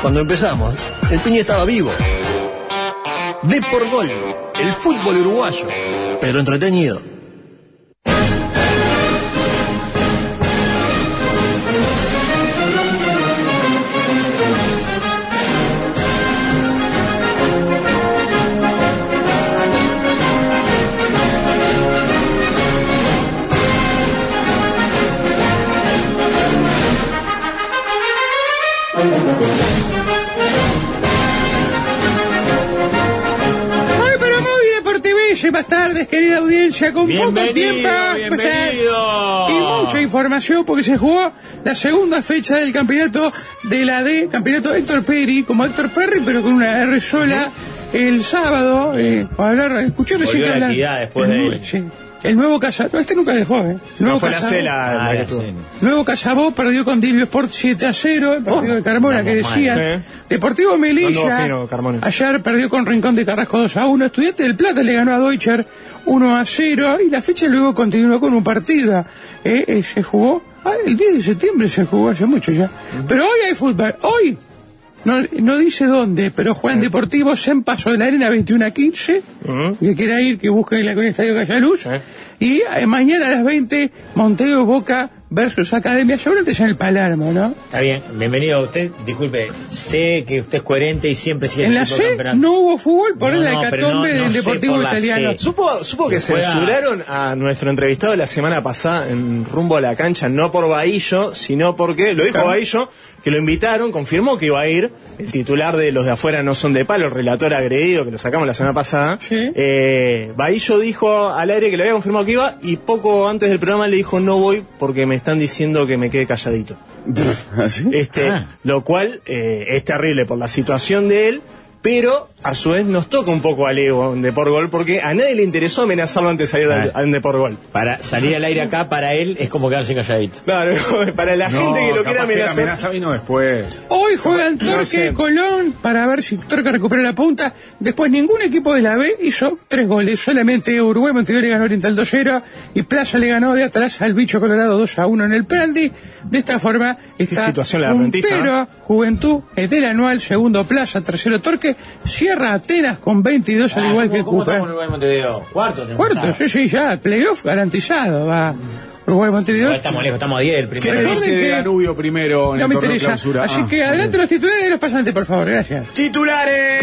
Cuando empezamos, el Piña estaba vivo. De por gol, el fútbol uruguayo, pero entretenido. Más tardes, querida audiencia, con poco tiempo y mucha información, porque se jugó la segunda fecha del campeonato de la D, campeonato Héctor Perry, como Héctor Perry, pero con una R sola, el sábado. Escuché recién hablar después de él. Sí. El nuevo Casabó, este nunca dejó, No fue la que tuvo. Nuevo Casabó perdió con Dilvio Sport 7-0, el partido de Carmona que decía. Sí. Deportivo Melilla ayer perdió con Rincón de Carrasco 2-1. Estudiantes del Plata le ganó a Deutscher 1-0 y la fecha luego continuó con un partido. Se jugó el 10 de septiembre, se jugó hace mucho ya. Pero hoy hay fútbol. Hoy no dice dónde, pero juegan Deportivos en Paso de la Arena 21-15. Que quiera ir, que busquen con el Estadio Callaluz. Y mañana a las 20, Montevideo Boca versus Academia, seguramente es en el Palermo, ¿no? Está bien, bienvenido a usted. Disculpe, sé que usted es coherente y siempre sigue en la C no hubo fútbol por la hecatombe del Deportivo Italiano. Supo que censuraron a nuestro entrevistado la semana pasada en Rumbo a la Cancha, no por Bahillo, sino porque, lo dijo Bahillo, que lo invitaron, confirmó que iba a ir, el titular de Los de Afuera No Son de Palo, el relator agredido, que lo sacamos la semana pasada. Sí. Bahillo dijo al aire que lo había confirmado que iba, y poco antes del programa le dijo: no voy porque me están diciendo que me quede calladito. ¿Sí? Lo cual es terrible por la situación de él, pero a su vez nos toca un poco al ego de por gol, porque a nadie le interesó amenazarlo antes de salir de por gol. Para salir al aire acá, para él es como quedarse calladito. Claro, para la gente que lo quiere amenazar. La amenaza vino después. Hoy juegan Torque Colón para ver si Torque recupera la punta. Después ningún equipo de la B hizo 3 goles, solamente Uruguay Montevideo le ganó Oriental 2-0 y Plaza le ganó de atrás al Bicho Colorado 2-1 en el penalti. De esta forma está situación la puntero Juventud del anual, segundo Plaza, tercero Torque, cierra Atenas con 22 al igual que Cooper. Cuarto, sí, ya, playoff garantizado, va Uruguay Montevideo. No, estamos lejos, estamos a 10 el primero. ¿Qué dice de Danubio primero en el torneo clausura? Así que adelante los titulares y los pasantes, por favor, gracias. Titulares.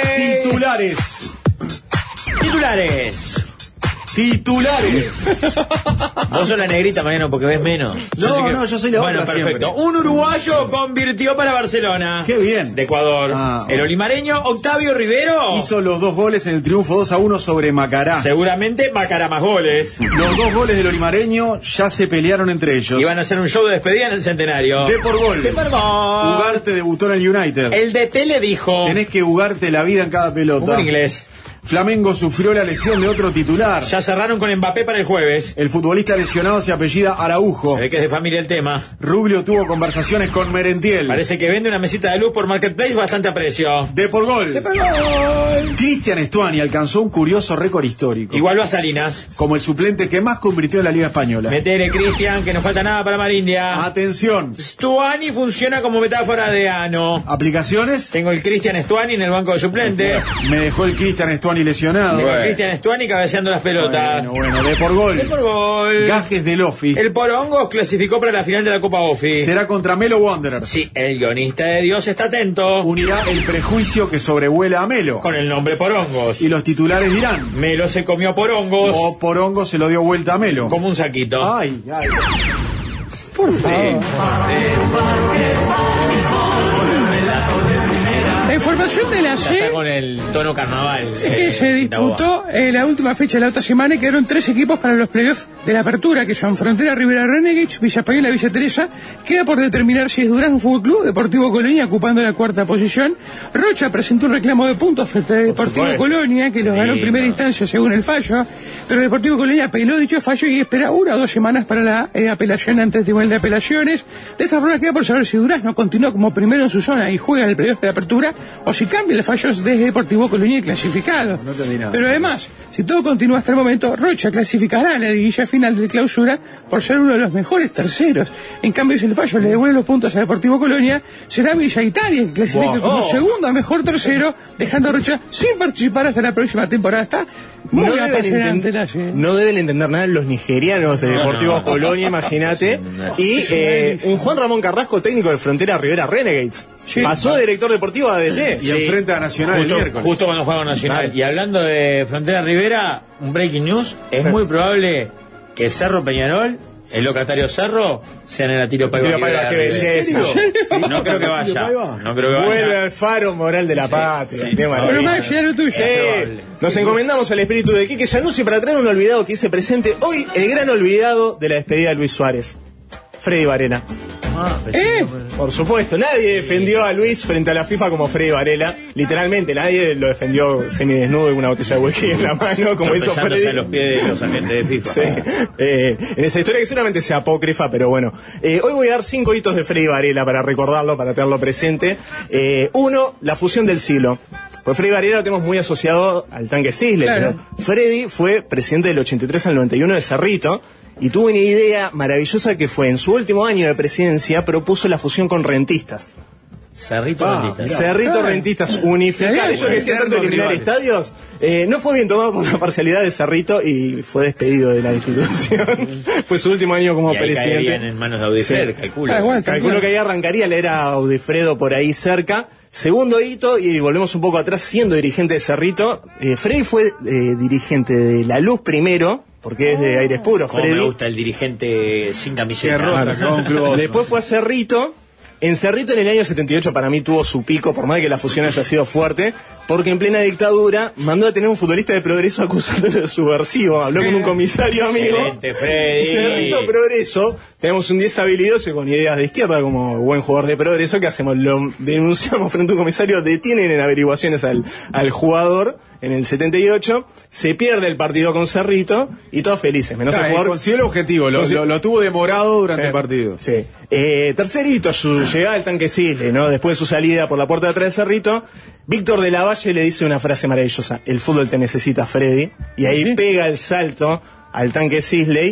Vos sos la negrita, Mariano, porque ves menos. Yo soy la otra. Bueno, perfecto. Siempre. Un uruguayo convirtió para Barcelona. Qué bien. De Ecuador. El olimareño Octavio Rivero hizo los 2 goles en el triunfo 2-1 sobre Macará. Seguramente Macará más goles. Los 2 goles del olimareño ya se pelearon entre ellos. Iban a hacer un show de despedida en el Centenario. De por gol. Ugarte debutó en el United. El DT le dijo: tenés que jugarte la vida en cada pelota. En inglés. Flamengo sufrió la lesión de otro titular. Ya cerraron con Mbappé para el jueves. El futbolista lesionado se apellida Araujo. Se ve que es de familia el tema. Rubio tuvo conversaciones con Merentiel. Parece que vende una mesita de luz por Marketplace bastante a precio. De por gol. Cristian Stuani alcanzó un curioso récord histórico. Igualó a Salinas como el suplente que más convirtió en la Liga Española. Metele, Cristian, que no falta nada para Marindia. Atención. Stuani funciona como metáfora de ano. ¿Aplicaciones? Tengo el Cristian Stuani en el banco de suplentes. Me dejó el Cristian Stuani lesionado. Cristian Stuani cabeceando las pelotas. Bueno, de por gol. Gajes del Offi. El Porongos clasificó para la final de la Copa Offi. Será contra Melo Wanderers. Sí, el guionista de Dios está atento. Unirá el prejuicio que sobrevuela a Melo con el nombre Porongos. Y los titulares dirán: Melo se comió Porongos. O Porongos se lo dio vuelta a Melo. Como un saquito. Ay. Por favor. La información de la C está con el tono carnaval. Es que se disputó la última fecha de la otra semana y quedaron 3 equipos para los playoffs de la apertura, que son Frontera, Rivera Renegades, Villa Española, Villa Teresa. Queda por determinar si es Durazno Fútbol Club, Deportivo Colonia ocupando la 4ª posición. Rocha presentó un reclamo de puntos frente a Deportivo Colonia, que los ganó en primera instancia según el fallo, pero Deportivo Colonia apeló dicho fallo y espera 1 o 2 semanas para la apelación ante el Tribunal de Apelaciones. De esta forma queda por saber si Durazno continúa como primero en su zona y juega el playoff de la apertura, o si cambia los fallos desde Deportivo Colonia y clasificado. No entendí nada. Pero además, si todo continúa hasta el momento, Rocha clasificará a la liguilla final de Clausura por ser uno de los mejores terceros. En cambio, si el fallo le devuelve los puntos a Deportivo Colonia, será Villa Italia que clasifique como segundo mejor tercero, dejando a Rocha sin participar hasta la próxima temporada. Está muy apasionante la serie. No deben entender nada los nigerianos de Deportivo Colonia, imagínate. Y un Juan Ramón Carrasco, técnico de Frontera Rivera Renegades. Sí. Pasó de director deportivo a DT. Y enfrenta a Nacional el miércoles. Justo cuando juega Nacional. Y hablando de Frontera Rivera, un breaking news, es muy probable que Cerro Peñarol, el locatario Cerro, sean en la Tiro Paiva. Qué belleza. No creo que vaya. No creo que vaya. Vuelve al faro moral de la patria. Qué maravilla. Pero más ya lo tuyo. Nos encomendamos al espíritu de Quique Januzzi para traer un olvidado que hice presente hoy, el gran olvidado de la despedida de Luis Suárez, Freddy Varela. Por supuesto, nadie defendió a Luis frente a la FIFA como Freddy Varela. Literalmente, nadie lo defendió semidesnudo con una botella de whisky en la mano, como hizo Freddy. A los pies de los agentes de FIFA. Sí. En esa historia que seguramente sea apócrifa, pero bueno. Hoy voy a dar 5 hitos de Freddy Varela para recordarlo, para tenerlo presente. Uno, la fusión del siglo. Pues Freddy Varela lo tenemos muy asociado al tanque Sisley. Claro. Pero Freddy fue presidente del 83 al 91 de Cerrito. Y tuvo una idea maravillosa que fue, en su último año de presidencia, propuso la fusión con Rentistas. Cerrito Rentistas. Cerrito Rentistas, unificar. Ellos que decían tanto eliminar estadios. No fue bien tomado por la parcialidad de Cerrito y fue despedido de la institución. Fue su último año como y ahí presidente. caerían en manos de Audifred, calculo. Calculo que ahí arrancaría, le era Audifredo por ahí cerca. Segundo hito, y volvemos un poco atrás, siendo dirigente de Cerrito, Freddy fue dirigente de La Luz primero, porque es de aires puros. Como me gusta el dirigente sin camiseta. Después fue a Cerrito. En Cerrito en el año 78 para mí tuvo su pico, por más que la fusión haya sido fuerte, porque en plena dictadura mandó a tener un futbolista de Progreso acusándolo de subversivo. Habló con un comisario amigo. Excelente, Freddy. Cerrito Progreso, tenemos un 10 habilidoso con ideas de izquierda como buen jugador de Progreso. ¿Qué hacemos? Lo denunciamos frente a un comisario, detienen en averiguaciones al jugador en el 78, se pierde el partido con Cerrito y todos felices, menos el jugador. Consiguió el objetivo, lo tuvo demorado durante el partido. Sí. Tercer hito, su llegada al tanque Sisley, ¿no? Después de su salida por la puerta de atrás de Cerrito, Víctor de la Valle le dice una frase maravillosa: el fútbol te necesita, Freddy, y ahí pega el salto al tanque Sisley,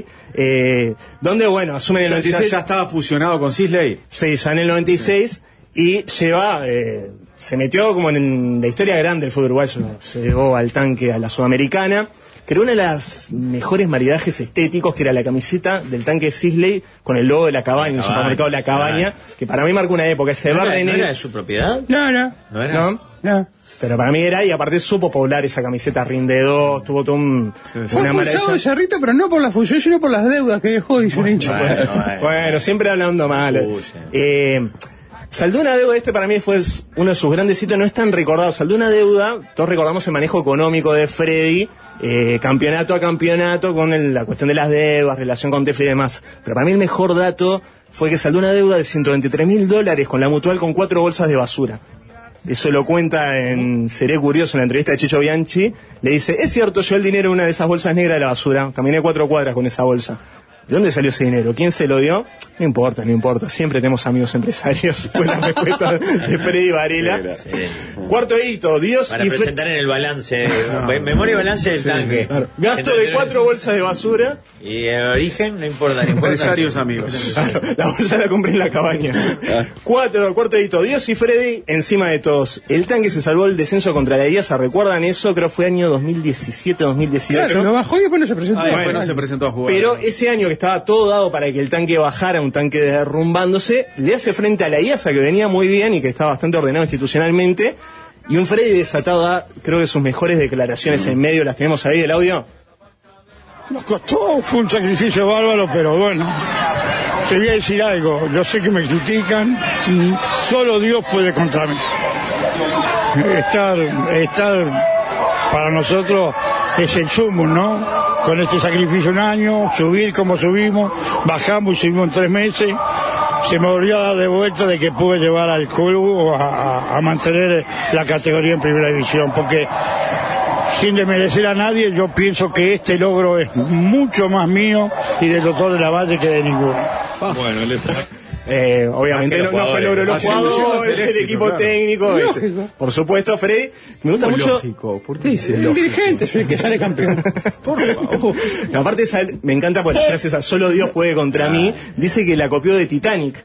donde, bueno, asume en el 96. ¿Ya estaba fusionado con Sisley? Sí, ya en el 96, y lleva... se metió como en la historia grande del fútbol uruguayo, se llevó al tanque a la Sudamericana, creó una de las mejores maridajes estéticos, que era la camiseta del tanque Sisley con el logo de La Cabaña, el supermercado La Cabaña, que para mí marcó una época, ese verde ¿No era de su propiedad? No. ¿No era? No. Pero para mí era, y aparte supo poblar esa camiseta, rinde dos, tuvo todo Fue acusado de Cerrito, pero no por la fusión, sino por las deudas que dejó, dice un hincha. Bueno, siempre hablando mal. Saldó una deuda, para mí fue uno de sus grandes hitos, no es tan recordado. Saldó una deuda, todos recordamos el manejo económico de Freddy, campeonato a campeonato, con la cuestión de las deudas, relación con Tefli y demás. Pero para mí el mejor dato fue que saldó una deuda de $123.000 con la Mutual, con 4 bolsas de basura. Eso lo cuenta en Seré Curioso, en la entrevista de Chicho Bianchi. Le dice: es cierto, yo el dinero en una de esas bolsas negras de la basura, caminé 4 cuadras con esa bolsa. ¿De dónde salió ese dinero? ¿Quién se lo dio? No importa. Siempre tenemos amigos empresarios. Fue la respuesta de Freddy Varela. Sí. Cuarto hito, Dios para presentar en el balance, memoria y balance del tanque. Claro. Gasto de 4 bolsas de basura. Y el origen, no importa. Empresarios amigos. Claro, la bolsa la compré en La Cabaña. Cuarto hito, Dios y Freddy encima de todos. El tanque se salvó el descenso contra la IASA. ¿Recuerdan eso? Creo que fue año 2017-2018. Claro, lo bajó y después no se presentó. Después no se presentó a jugar. Pero ese año que estaba todo dado para que el tanque bajara, un tanque derrumbándose, le hace frente a la IASA, que venía muy bien y que está bastante ordenado institucionalmente, y un Freddy desatado da, creo que sus mejores declaraciones en medio. ¿Las tenemos ahí, el audio? Nos costó, fue un sacrificio bárbaro, pero bueno, te voy a decir algo, yo sé que me critican, solo Dios puede contra mí. Estar para nosotros es el sumo, ¿no? Con este sacrificio un año, subir como subimos, bajamos y subimos en 3 meses, se me volvió a dar de vuelta de que pude llevar al club a mantener la categoría en primera división, porque sin desmerecer a nadie, yo pienso que este logro es mucho más mío y del doctor de la Valle que de ninguno. Bueno, Obviamente no fue el logro de los jugadores, el equipo técnico. Por supuesto, Freddy. Me gusta mucho. Lógico. ¿Por qué dice el dirigente soy el que sale campeón? Por favor. Aparte, me encanta por la frase esa, solo Dios puede contra mí. Dice que la copió de Titanic.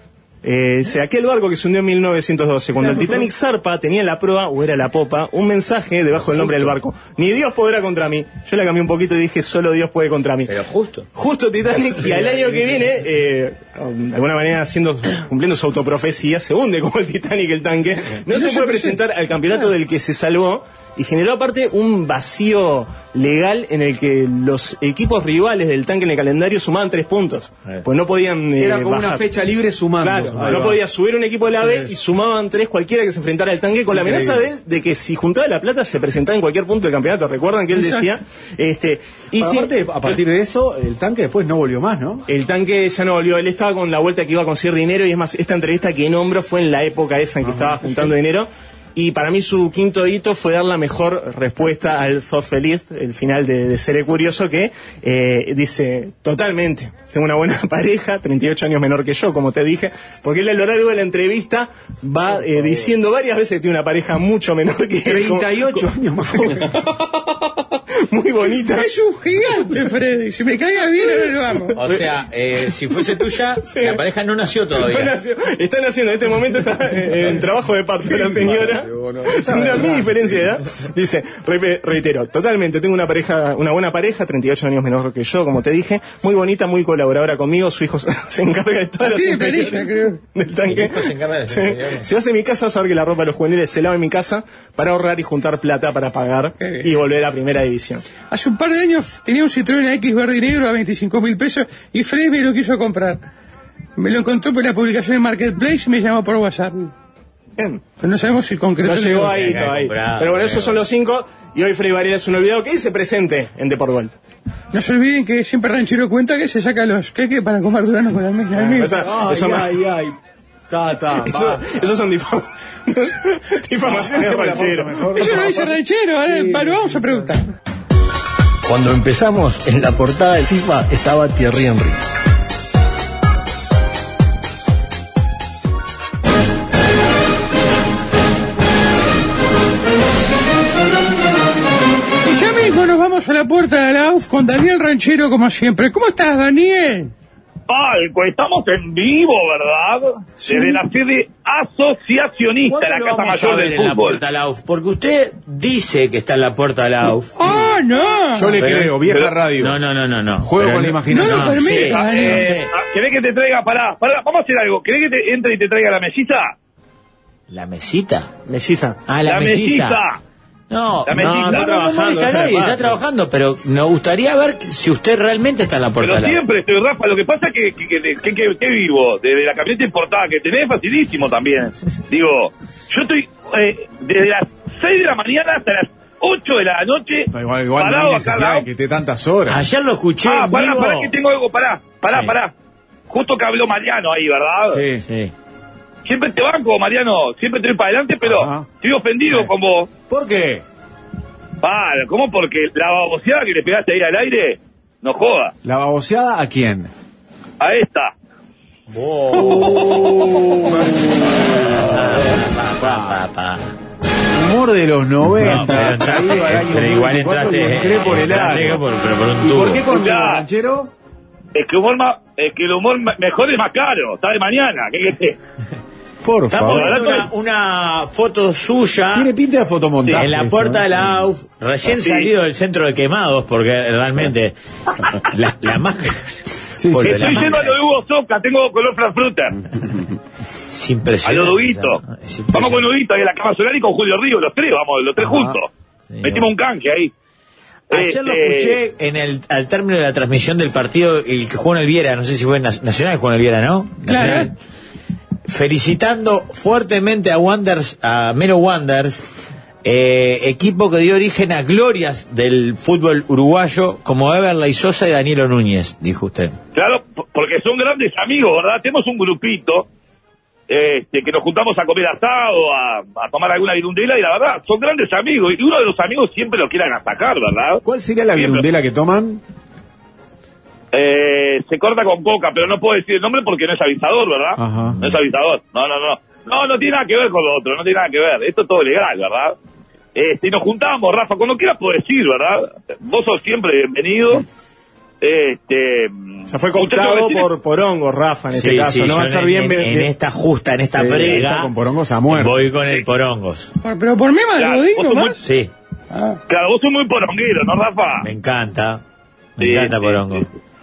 Aquel barco que se hundió en 1912. Cuando el Titanic zarpa, tenía en la proa, o era la popa, un mensaje debajo del nombre del barco. Ni Dios podrá contra mí. Yo la cambié un poquito y dije, solo Dios puede contra mí. Pero justo Titanic, y al año que viene, de alguna manera cumpliendo su autoprofecía, se hunde como el Titanic el tanque. No se puede presentar al campeonato del que se salvó, y generó aparte un vacío legal en el que los equipos rivales del tanque en el calendario sumaban 3 puntos. Pues no podían era como bajar. una fecha libre sumando. Claro, no podía subir un equipo de la B y sumaban 3 cualquiera que se enfrentara al tanque, con la amenaza de que si juntaba la plata se presentaba en cualquier punto del campeonato. ¿Recuerdan que él decía? Y aparte, a partir de eso, el tanque después no volvió más, ¿no? El tanque ya no volvió. Él estaba con la vuelta que iba a conseguir dinero, y es más, esta entrevista que nombro fue en la época esa en que estaba juntando dinero. Y para mí su quinto hito fue dar la mejor respuesta al Sos Feliz, el final de Seré Curioso, que dice, totalmente, tengo una buena pareja, 38 años menor que yo, como te dije, porque él a lo largo de la entrevista va diciendo varias veces que tiene una pareja mucho menor que él. 38 años más joven. Muy bonita. Es un gigante, Freddy. Si me caiga bien, ahora lo amo. O sea, si fuese tuya, la pareja no nació todavía. No nació. Está naciendo, en este momento está en trabajo de parto la señora. Una mi diferencia de edad. Dice, reitero, totalmente, tengo una buena pareja, 38 años menor que yo, como te dije, muy bonita, muy colaboradora conmigo, su hijo se encarga de todas las perilla, creo. Del tanque. Se encarga de Si vas a mi casa, vas a ver que la ropa de los juveniles se lava en mi casa para ahorrar y juntar plata para pagar y volver a primera división. Hace un par de años tenía un Citroën X verde y negro a 25.000 pesos y Freddy me lo quiso comprar. Me lo encontró por la publicación en Marketplace y me llamó por WhatsApp. Bien. Pero no sabemos si concreto. No llegó ahí todavía. Pero bueno, esos son los 5. Y hoy Freddy Varela es un olvidado que dice presente en Deportgol. No se olviden que siempre Ranchero cuenta que se saca los queques para comer duranos con la mezcla. Esos son difamaciones de Ranchero. Eso lo dice Ranchero. Ahora lo vamos a preguntar. Cuando empezamos, en la portada de FIFA estaba Thierry Henry. Y ya mismo nos vamos a la puerta de la AUF con Daniel Ranchero, como siempre. ¿Cómo estás, Daniel? Palco, estamos en vivo, ¿verdad? Sí. Desde la sede asociacionista, la Casa Mayor del Fútbol. La puerta de la AUF? Porque usted dice que está en la puerta de la AUF. ¡Ah, no! Yo le creo, vieja radio. No. Juego con la imaginación. No lo permite, Daniel. ¿Querés que te traiga? Pará, vamos a hacer algo. ¿Querés que te entre y te traiga la mesita? ¿La mesita? Melliza. Ah, la melliza. No, está trabajando, pero nos gustaría ver si usted realmente está en la puerta. Pero siempre estoy, Rafa, lo que pasa es que vivo, desde la camioneta importada que tenés, facilísimo también. Digo, yo estoy desde las 6 de la mañana hasta las 8 de la noche. Igual no hay necesidad de que esté tantas horas. Ayer lo escuché. Pará, que tengo algo, pará. Justo que habló Mariano ahí, ¿verdad? Sí. Siempre te banco, Mariano, siempre te voy para adelante, pero estoy ofendido con vos. ¿Por qué? ¿Cómo? Porque la baboseada que le pegaste ahí al aire, no joda. ¿La baboseada a quién? A esta. Humor de los 90. Pero igual entraste por el aire. por un ¿Y tubo. por qué con el Ranchero? Es que el humor mejor es más caro, está de mañana. ¿Qué? Por Estamos favor. viendo una foto suya. Tiene pinta de fotomontaje. En la puerta de la AUF, recién salido del centro de quemados, porque realmente la máscara. Estoy yendo a lo de Hugo Soca, tengo color Frankfurter. Es impresionante. A lo Duguito. Vamos con Duguito ahí en la Cama Solar y con Julio Río, los tres juntos. Sí, metimos un canje ahí. Ayer lo escuché al término de la transmisión del partido, el que jugó en el Viera, no sé si fue Nacional que jugó en el Viera, ¿no? Claro. Felicitando fuertemente a Melo Wanderers, equipo que dio origen a glorias del fútbol uruguayo como Everley Sosa y Danilo Núñez, dijo usted. Claro, porque son grandes amigos, ¿verdad? Tenemos un grupito que nos juntamos a comer asado, a tomar alguna virundela, y la verdad, son grandes amigos, y uno de los amigos siempre lo quieran atacar, ¿verdad? ¿Cuál sería la virundela que toman? Se corta con coca, pero no puedo decir el nombre porque no es avisador, ¿verdad? Ajá. No es avisador. No tiene nada que ver con lo otro, no tiene nada que ver. Esto es todo legal, ¿verdad? Y nos juntamos, Rafa, cuando quieras puedo decir, ¿verdad? Vos sos siempre bienvenido. Ya fue cooptado por Porongo, Rafa, en este caso. No va a ser bien. En esta justa, en esta prega. Con Porongos a muerte. Voy con el Porongos. Pero por mí me lo digo nomás. Sí. Claro, vos sos muy poronguero, ¿no, Rafa? Me encanta. Me encanta Porongo.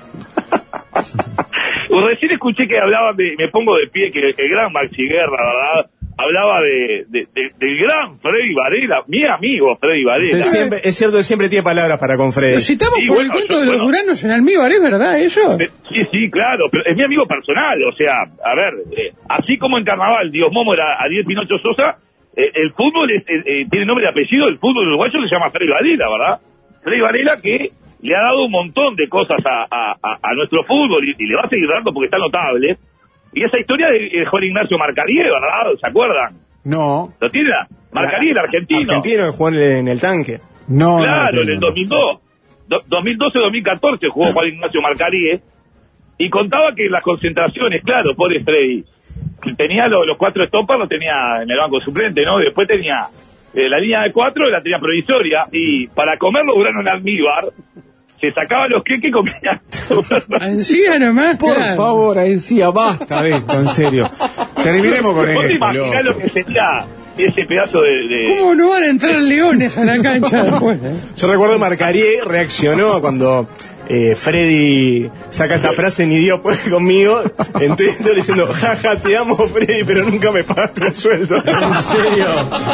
Recién escuché que hablaban me pongo de pie, que el gran Maxi Guerra, ¿verdad? Hablaba del gran Freddy Varela, mi amigo Freddy Varela. Es cierto que siempre tiene palabras para con Freddy. Lo citamos por el cuento de los duranos en almíbar, ¿es verdad eso? Sí, claro, pero es mi amigo personal, o sea, a ver, así como en Carnaval Dios Momo era Ariel Pinocho Sosa, el fútbol tiene nombre y apellido, el fútbol uruguayo se llama Freddy Varela, ¿verdad? Freddy Varela que le ha dado un montón de cosas a nuestro fútbol y le va a seguir dando porque está notable. Y esa historia de Juan Ignacio Marcarié, ¿verdad? ¿Se acuerdan? No. ¿Lo tiene? Marcarié, el argentino. Argentino, que jugó en el tanque. No. Claro, en el 2002. 2012-2014 jugó Juan Ignacio Marcarié. Y contaba que en las concentraciones, claro, pobre Freddy, tenía los 4 stoppers, los tenía en el banco suplente, ¿no? Y después tenía la línea de 4, la tenía provisoria. Y para comer los duranos en almíbar, se sacaba los queques y comía. Encía nomás. Por favor, Encía, basta de esto, en serio. Terminemos con ¿Vos te esto. imaginás lo que sería ese pedazo de... ¿Cómo no van a entrar leones a la cancha después? Yo recuerdo Marcarié reaccionó cuando Freddy saca esta frase, ni Dios puede conmigo, en Twitter diciendo, jaja, te amo Freddy, pero nunca me pagaste el sueldo. ¿En serio?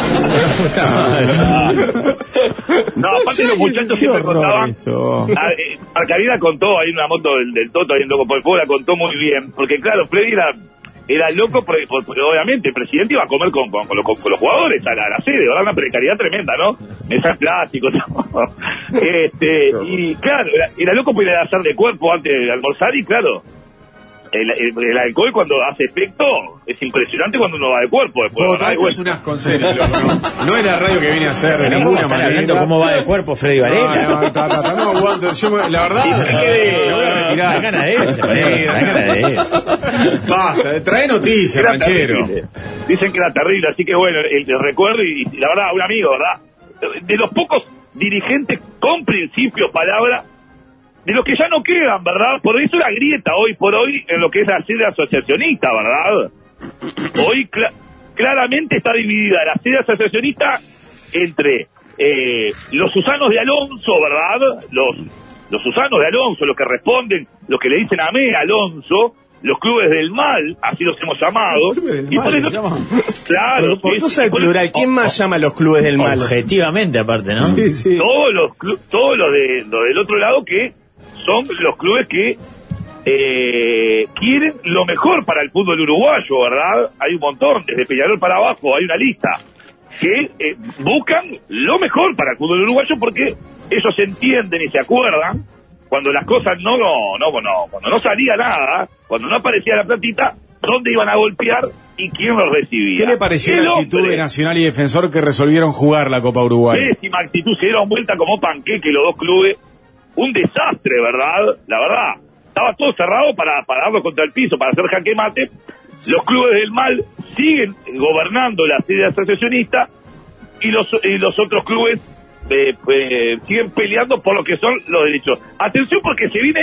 No, aparte los muchachos siempre contaban. Marcarina contó ahí una moto del Toto ahí en Loco por el Fuego, la contó muy bien, porque claro, Freddy era loco, porque obviamente el presidente iba a comer con los jugadores a la sede, ¿verdad? Una precariedad tremenda, ¿no? Mesas plásticos, todo. Y claro, era loco por ir a hacer de cuerpo antes de almorzar y claro, el alcohol cuando hace efecto es impresionante cuando uno va de cuerpo después. Esto es un asco, en serio, no es la radio que viene a hacer de ninguna manera. ¿Cómo va de cuerpo Freddy Varela? No aguanto. La verdad, me voy a retirar. Da ganas de eso. Basta, trae noticias, ranchero. Dicen que era terrible, así que bueno, el recuerdo y la verdad, un amigo, ¿verdad? De los pocos dirigentes con principios, palabra, de los que ya no quedan, ¿verdad? Por eso la grieta hoy por hoy en lo que es la sede asociacionista, ¿verdad? Hoy claramente está dividida la sede asociacionista entre los Susanos de Alonso, ¿verdad? Los Susanos de Alonso, los que responden, los que le dicen a mí, Alonso, los clubes del mal, así los hemos llamado. Y por eso, claro, ¿por qué usa el plural? ¿Quién más llama a los clubes del mal? Objetivamente, aparte, ¿no? Sí. Todos los del otro lado que son los clubes que quieren lo mejor para el fútbol uruguayo, ¿verdad? Hay un montón, desde Peñarol para abajo hay una lista que buscan lo mejor para el fútbol uruguayo porque ellos entienden y se acuerdan cuando las cosas cuando no salía nada, cuando no aparecía la platita, dónde iban a golpear y quién los recibía. ¿Qué le pareció la actitud de Nacional y Defensor que resolvieron jugar la Copa Uruguay? Pésima actitud, se dieron vuelta como panqueque los dos clubes. Un desastre, ¿verdad? La verdad. Estaba todo cerrado para darlo contra el piso, para hacer jaque mate. Los clubes del mal siguen gobernando la sede asociacionista y los otros clubes siguen peleando por lo que son los derechos. Atención porque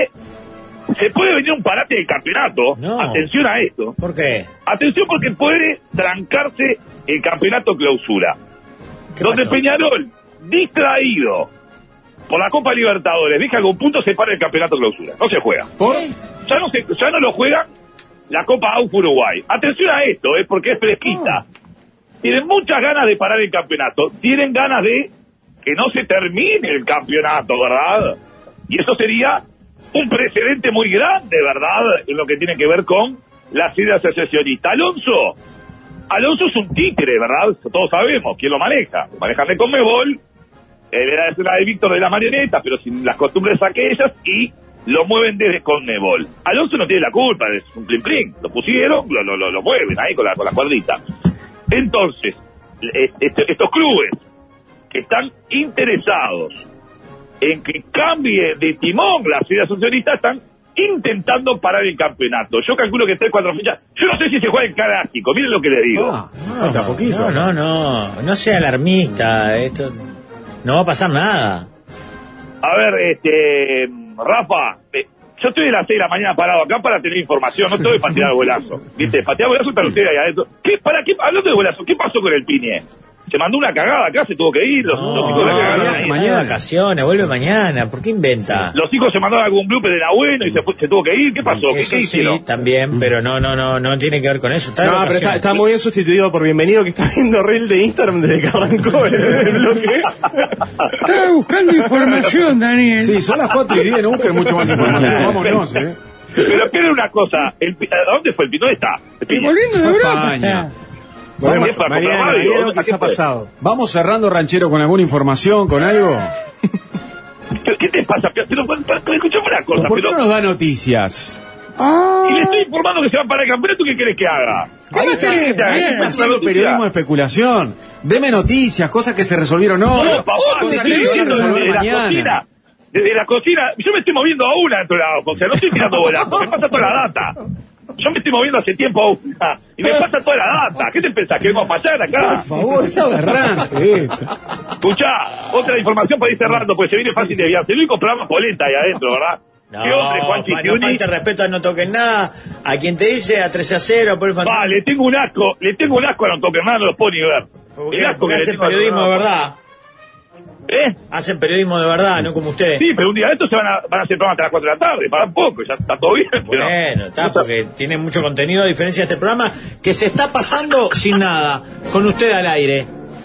se puede venir un parate del campeonato. No. Atención a esto. ¿Por qué? Atención porque puede trancarse el campeonato clausura. Donde pasó? Peñarol, distraído por la Copa Libertadores, deja algún punto, se para el campeonato clausura. No se juega. ¿Por? Ya no lo juega la Copa AUF Uruguay. Atención a esto, porque es fresquita. Tienen muchas ganas de parar el campeonato. Tienen ganas de que no se termine el campeonato, ¿verdad? Y eso sería un precedente muy grande, ¿verdad? En lo que tiene que ver con la sede asociacionista. Alonso es un títere, ¿verdad? Todos sabemos quién lo maneja. Lo manejan de Conmebol. Él era de Víctor de la Marioneta, pero sin las costumbres aquellas, y lo mueven desde Conmebol. Alonso no tiene la culpa, es un plin plin. Lo pusieron, lo mueven ahí con la cuerdita. Entonces, estos clubes que están interesados en que cambie de timón la sede asociacionista están intentando parar el campeonato. Yo calculo que 3-4 fechas. Yo no sé si se juega el clásico, miren lo que le digo. No sea alarmista, esto no va a pasar nada. A ver, Rafa, yo estoy de las 6 de la mañana parado acá para tener información, no estoy para tirar golazo. ¿Viste? Para tirar golazo están ustedes ahí adentro. Hablando de golazo, ¿qué pasó con el Piñe? Se mandó una cagada acá, se tuvo que ir. Los hijos mañana vacaciones, vuelve mañana. ¿Por qué inventa? Los hijos se mandaron algún blooper de la buena y se tuvo que ir. ¿Qué pasó? ¿Qué hicieron? Sí, también, pero no tiene que ver con eso. Pero está muy bien sustituido por Bienvenido, que está viendo reel de Instagram desde que arrancó el bloque. Estaba buscando información, Daniel. Sí, son las 4:10, no busquen mucho más información. Vámonos, Pero quiero una cosa. ¿A dónde fue el Piñe? ¿Dónde está? Volviendo de Europa. España. Mariano, ¿qué se ha pasado? Vamos cerrando, Ranchero, con alguna información, con algo. ¿Qué te pasa? Pero escuchame una cosa. ¿Por qué no nos da noticias? Y le estoy informando que se va a parar el campeonato. ¿Qué querés que haga? Está haciendo periodismo de especulación. Deme noticias, cosas que se resolvieron hoy. No, papá, cosas que se van a resolver mañana. Desde la cocina, yo me estoy moviendo a una dentro de la o sea, no estoy tirando volando, me pasa toda la data. Yo me estoy moviendo hace tiempo a una y me pasa toda la data. ¿Qué te pensás? ¿Que vengo a pasar acá? Por favor, es aberrante esto. Escuchá, otra información para ir cerrando, porque se viene fácil de viarse. El único programa polenta ahí adentro, ¿verdad? ¿Qué hombre, Juanchi no falta respeto, no toquen nada. A quien te dice a 13-0 por el fantasma. Le tengo un asco a no toquen nada, no los puedo ni ver. El asco que hacen periodismo de verdad. Hacen periodismo de verdad, no como ustedes. Sí, pero un día de estos van a hacer programa hasta las 4 de la tarde, para un poco, ya está todo bien. Bueno, está, porque tiene mucho contenido, a diferencia de este programa, que se está pasando sin nada, con usted al aire.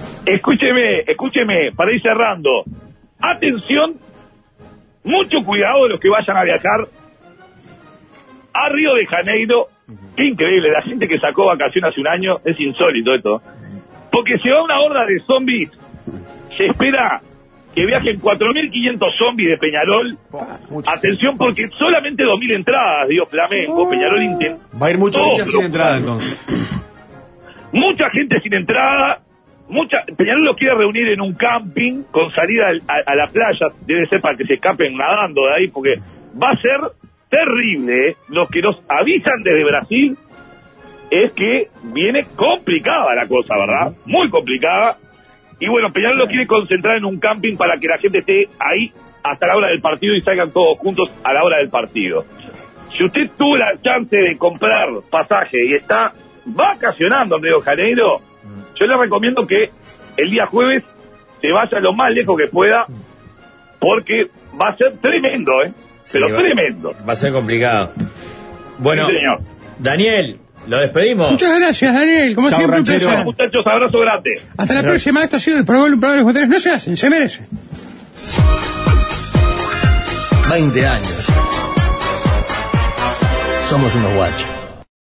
Escúcheme, para ir cerrando. Atención, mucho cuidado de los que vayan a viajar a Río de Janeiro. Qué increíble, la gente que sacó vacaciones hace un año, es insólito esto. Porque se va una horda de zombies, se espera que viajen 4.500 zombies de Peñarol. Atención, porque solamente 2.000 entradas dio Flamengo. Peñarol intenta. Va a ir mucha sin entrada, entonces. Mucha gente sin entrada. Peñarol los quiere reunir en un camping con salida a la playa. Debe ser para que se escapen nadando de ahí, porque va a ser terrible. Los que nos avisan desde Brasil es que viene complicada la cosa, ¿verdad? Muy complicada. Y bueno, Peñarol lo quiere concentrar en un camping para que la gente esté ahí hasta la hora del partido y salgan todos juntos a la hora del partido. Si usted tuvo la chance de comprar pasaje y está vacacionando en Río de Janeiro, yo le recomiendo que el día jueves se vaya lo más lejos que pueda, porque va a ser tremendo, pero tremendo. Va a ser complicado. Bueno, sí, señor. Daniel, lo despedimos. Muchas gracias, Daniel. Como siempre, un placer. Bueno, muchachos, abrazo grande. Hasta la próxima. Esto ha sido el Progol, un programa de los jugadores. No se hacen, se merecen. 20 años. Somos unos guachos.